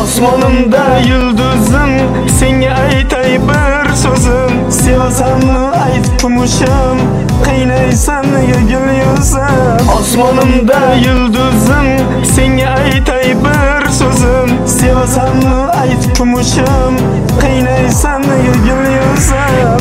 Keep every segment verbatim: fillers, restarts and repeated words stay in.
Osmonimda yulduzim, senga aytay bir so'zim. Sevasanmi ayt kumushim, qiynaysan nega gul yuzim. Osmonimda yulduzim, senga aytay bir so'zim. Sevasanmi ayt kumushim, qiynaysan nega gul yuzim.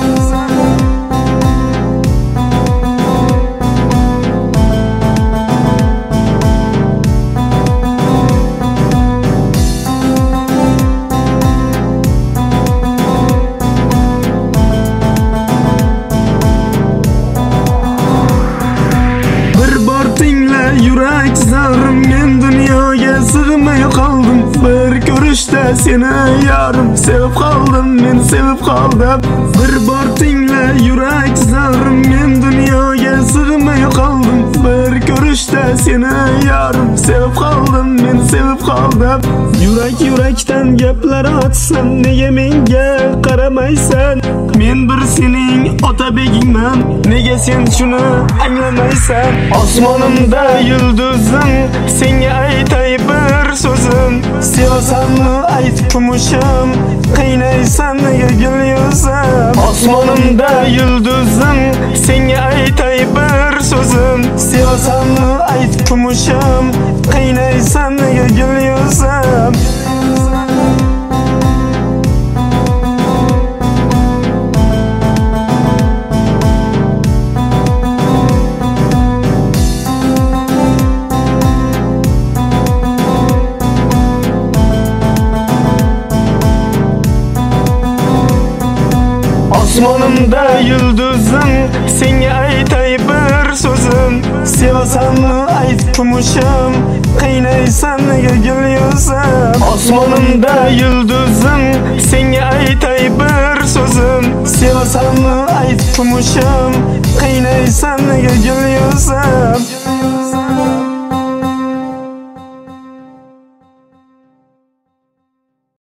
Yurak zarım, men dunyoga sig'may qoldim. Bir ko'rishda seni yarim, sevib qoldim, men sevib qoldim. Bir bor tingla yurak zarım, men dunyoga sig'may qoldim. Bir ko'rishda seni yarim, sevib qoldim, men sevib qoldim. Yurak yurakdan gaplar atsam, nega menga qaramaysan? Men bir sening otabegingman, nega sen shuni anglamaysan? Osmonimda yulduzim, senga aytay bir so'zim. Sevasanmi ayt kumushim, qiynaysan nega gul yuzim. Osmonimda yulduzim, senga aytay bir so'zim. Sevasanmi ayt kumushim, qiynaysan nega gul yuzim. Osmonimda yulduzim, senga aytay bir so'zim. Sevasanmi ayt kumushim, qiynaysan nega gul yuzim. Osmonimda yulduzim, senga aytay bir so'zim. Sevasanmi ayt kumushim, qiynaysan nega gul yuzim.